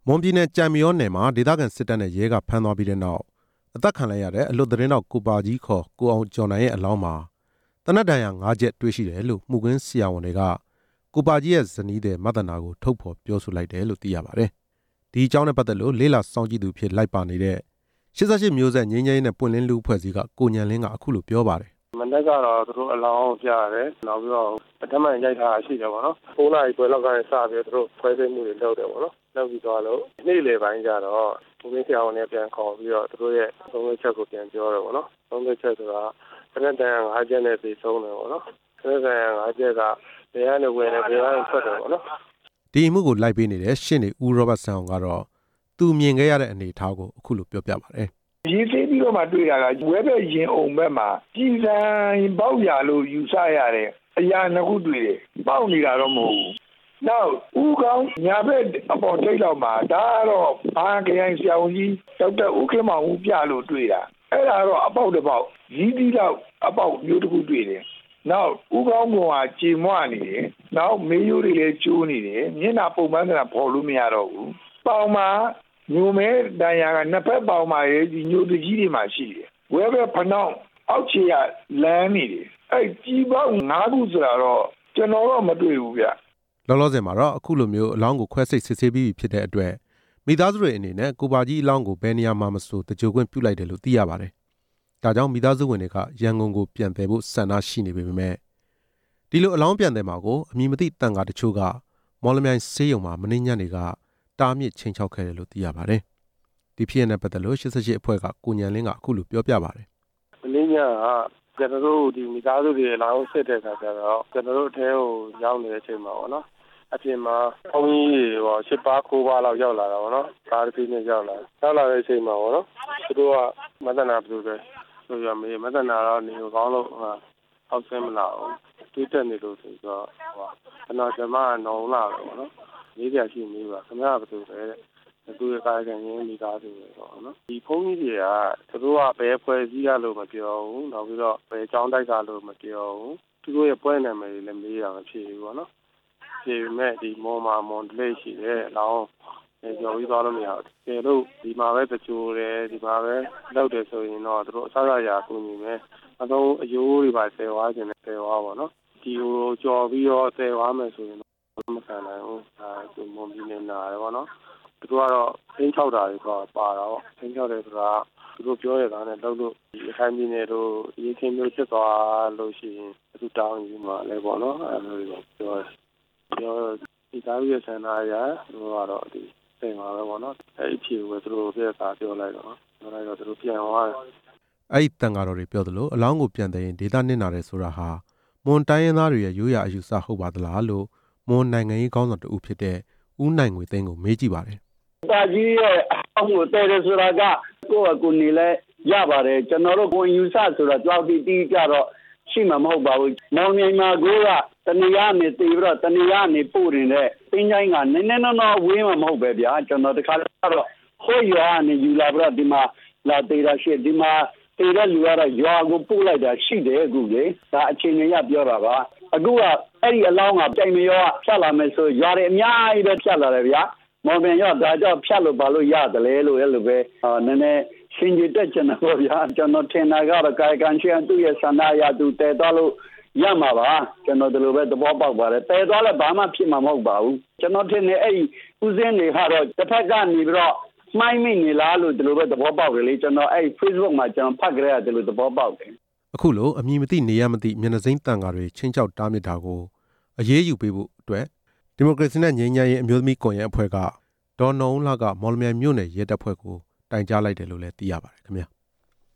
မွန်ပြည်နယ်ကြံမီယောနယ်မှာဒေသခံစစ်တပ်နဲ့ရဲကဖမ်းသွားပြီးတဲ့နောက်အသက်ခံလိုက်ရတဲ့အလွတ်သတင်းတော်ကိုပါကြီးခေါ်ကိုအောင်ကျော်နိုင်ရဲ့အလောင်းမှာတနက်တန်ရ5ချက်တွေ့ရှိတယ်လို့မှုကွင်းဆရာဝန်တွေကကိုပါကြီးရဲ့ဇနီးတဲ့မသနာကိုထုတ်ဖော်ပြောဆိုလိုက်တယ်လို့သိရပါတယ်။ဒီအကြောင်းနဲ့ပတ်သက်လို့လေးလာစောင့်ကြည့်သူဖြစ်လိုက်ပါနေတဲ့88မျိုးဆက်ငြိမ်းချမ်းရေးနဲ့ပွင့်လင်းလူအဖွဲ့အစည်းကကိုညံလင်းကအခုလိုပြောပါတယ်မနေ့ကတော့သူတို့အလောင်းပြရတယ်နောက်ပြီးတော့ပထမရိုက်ထားရှိတယ်ပေါ့နော်9နာရီခွဲလောက်ကနေစပြီးသူတို့ဖွဲသိမှုတွေလုပ်တယ်ပေါ့နော်လုပ်ပြီးတော့လို့နေ့လယ်ပိုင်းကျတော့ဒီနေ့ဆရာဝန်တွေပြန်ခေါ်ပြီးတော့သူတို့ရဲ့သုံးချက်ကိုပြန်ပြောတယ်ပေါ့နော်သုံးချက်ဆိုတာတနက်တန်5ချက်နဲ့ပြီးဆုံးတယ်ပေါ့နော်တနက်တန်5ချက်ကဘယ်ကနေဝင်တယ်ဘယ်ကနေထွက်တယ်ပေါ့နော်ဒီအမှုကိုလိုက်ပေးနေတဲ့ရှင့်နေဦးရောဘတ်ဆန်အောင်ကတော့သူမြင်ခဲ့ရတဲ့အနေအထားကိုအခုလိုပြောပြပါတယ်ရေးသေးပြီးတော့မှတွေ့တာကဝဲဘက်ရင်အုံဘက်မှာကြီးစံပေါက်ရလို့ယူဆရတဲ့အရာနှစ်ခုတွေ့တယ်ပေါက်နေတာတော့မဟုတ်ဘူးနောက်ဦးကောင်းညာဘက်အပေါ်ထိတ်တော့မှာဒါကတော့ဘာခရိုင်ဆရာဝန်ကြီးဒေါက်တာဦးခင်မောင်ဦးပြလို့တွေ့တာအဲ့ဒါတော့အပေါက်တစ်ပေါက်ရည်သီးတော့အပေါက်မျိုးတစ်ခုတွေ့တယ်နောက်ဦးကောင်းကကြေမွနေတယ်နောက်မေးရိုးတွေလည်းကျိုးနေတယ်မျက်နှာပုံမှန်ကပေါ်လို့မရတော့ဘူးပေါင်မှာညိုမဲတန်ရာကနှစ်ဖက်ပေါင်မှာရဲ့ဒီညိုတကြီးတွေမှာရှိတယ်ဝဲဘက်ဖနှောင်းအောက်ခြေကလမ်းနေတယ်အဲ့ကြီးပေါင်း9ခုဆိုတာတော့ကျွန်တော်တော့မတွေ့ဘူးဗျလောလောဆယ်မှာတော့အခုလိုမျိုးအလောင်းကိုခွဲစိတ်စစ်ဆေးပြီးဖြစ်တဲ့အတွက်မိသားစုတွေအနေနဲ့ကိုပါကြီးအလောင်းကိုဘယ်နေရာမှာမဆိုတကြိုခွင့်ပြုလိုက်တယ်လို့သိရပါတယ်ဒါကြောင့်မိသားစုဝင်တွေကရန်ကုန်ကိုပြန်တယ်ဖို့ဆန္ဒရှိနေပေမဲ့ဒီလိုအလောင်းပြန်တယ်မှာကိုအမည်မသိတန်ခါတချို့ကမော်လမြိုင်ဆေးရုံမှာမင်းညံ့တွေကတားမြစ်ချင်းချောက်ခဲ့တယ်လို့သိရပါတယ်ဒီဖြစ်ရတဲ့ပတ်သက်လို့88အဖွဲ့ကကိုညံလင်းကအခုလိုပြောပြပါတယ်မင်းညံ့ကကျွန်တော်တို့ဒီမိသားစုတွေအလောင်းစစ်တဲ့အခါကျတော့ကျွန်တော်တို့အထဲကိုရောက်နေတဲ့အချိန်မှာပေါ့နော်အပြင်မှာဘုန်းကြီးတွေပေါ့8ပါး9ပါးလောက်ရောက်လာတာပေါ့နော်ကားတစ်စီးနဲ့ရောက်လာတဲ့အချိန်မှာပေါ့နော်သူတို့ကမသနာပြုတယ်ဆိုရမေးမသနာတော့နေကောင်းလို့အောက်ဆင်းမလာဘူးတွေးတက်နေလို့ဆိုတော့ကျွန်တော်ကျမကနှုံလာတယ်ပေါ့နော်လေးပြရှိနေပါခင်ဗျားကဘယ်လိုလဲသူရဲ့ကာယကံရင်းမိသားစုတွေပေါ့နော်ဒီဘုန်းကြီးတွေကသူတို့ကဘယ်ဖွဲ့စည်းရလို့မပြောဘူးနောက်ပြီးတော့ဘယ်ကျောင်းတိုက်ကလို့မပြောဘူးသူတို့ရဲ့ပွဲနာမည်တွေလည်းမေးတာမဖြစ်ဘူးပေါ့နော်ဒီမဲ့ဒီမွန်ဒလေးရှိတယ်အလောင်းကြော်ပြီးသွားလို့မရဘူး။ကျေလို့ဒီမှာပဲတချို့တယ်ဒီမှာပဲလောက်တယ်ဆိုရင်တော့တို့အစားအရာကူညီမယ်။အတော့အယိုးတွေပါဆယ်ဝါးခြင်းနဲ့ဆယ်ဝါးပါနော်။ဒီကိုကြော်ပြီးတော့ဆယ်ဝါးမယ်ဆိုရင်တော့မခံနိုင်ဘူး။ဒီမွန်ပြည်နယ်နာတယ်ပေါ့နော်။သူတို့ကတော့သင်းချောက်တာတွေတော့ပါတာပေါ့။သင်းချောက်တယ်ဆိုတာသူတို့ပြောရတာနဲ့လောက်လို့ဒီအခိုင်ပြည်နယ်တို့ရေချင်းမျိုးဖြစ်သွားလို့ရှိရင်သူတောင်းယူမှာလဲပေါ့နော်။အဲလိုပြောဒီသားရဲ့ဆန္ဒအရသူကတော့ဒီတင်ပါပဲပေါ့နော်အဲ့ဒီဖြေကိုသူတို့ပြတာပြောလိုက်တော့သူတို့ပြန်သွားတယ်အဲ့ဒီတန်ဃာတော်တွေပြောသလိုအလောင်းကိုပြန်တဲ့ရင်ဒေသနစ်နာတယ်ဆိုတာဟာမွန်တိုင်းရင်းသားတွေရဲ့ရိုးရာအယူဆဟုတ်ပါသလားလို့မွန်နိုင်ငံရေးခေါင်းဆောင်တဦးဖြစ်တဲ့ဦးနိုင်ငွေသိန်းကိုမေးကြည့်ပါတယ်ပါကြီးရဲ့အောက်ကိုတဲ့ဆိုတာကကိုယ့်အကူနေလဲရပါတယ်ကျွန်တော်တို့ကိုယူဆဆိုတာကြောက်တီးကြတော့ရှိမှာမဟုတ်ပါဘူးမောင်မြိုင်မှာကိုကတဏှာနဲ့တည်ပြီးတော့တဏှာနဲ့ပို့နေတဲ့တင်းချိုင်းကနည်းနည်းတော့ဝေးမှာမဟုတ်ပဲဗျာကျွန်တော်တခါတော့ဟိုရွာနဲ့ယူလာပြီးတော့ဒီမှာလာတည်တာရှိဒီမှာတည်တဲ့လူကတော့ရွာကိုပို့လိုက်တာရှိတယ်အခုလေဒါအချိန်ကြီးရပြောတာပါအခုကအဲ့ဒီအလောင်းကကြိုင်မရောဖြတ်လာမယ်ဆိုရွာတွေအများကြီးပဲဖြတ်လာတယ်ဗျာမောင်မြိုင်ရောဒါကြောင့်ဖြတ်လို့ဘာလို့ရတယ်လဲလို့အဲ့လိုပဲနည်းနည်းရှင်ကြီးတက်ချင်တာပေါ့ဗျာကျွန်တော်ထင်တာကတော့ကာယကံရှင်သူ့ရဲ့ဆန္ဒအရသူတည်သွားလို့ရမှာပါကျွန်တော်ဒီလိုပဲသဘောပေါက်ပါတယ်တည်သွားလည်းဘာမှဖြစ်မှာမဟုတ်ပါဘူးကျွန်တော်ထင်တယ်အဲ့ဒီဦးစင်းတွေကတော့တစ်ဖက်ကနေပြီးတော့မှိုင်းမိနေလားလို့ဒီလိုပဲသဘောပေါက်တယ်လေကျွန်တော်အဲ့ Facebook မှာကျွန်တော်ဖတ်ကြရတဲ့လိုသဘောပေါက်တယ်အခုလိုအမည်မသိနေရမသိမျက်နှာစိမ်းတန်ဃာတွေချင်းချောက်တားမြစ်တာကိုအရေးယူပေးဖို့အတွက်ဒီမိုကရေစီနဲ့ငြိမ်းချမ်းရေးအမျိုးသမီးကွန်ရက်အဖွဲ့ကဒေါ်နှုံးလှကမော်လမြိုင်မြို့နယ်ရဲတပ်ဖွဲ့ကိုတိုင်ကြားလိုက်တယ်လို့လည်းသိရပါတယ်ခင်ဗျာ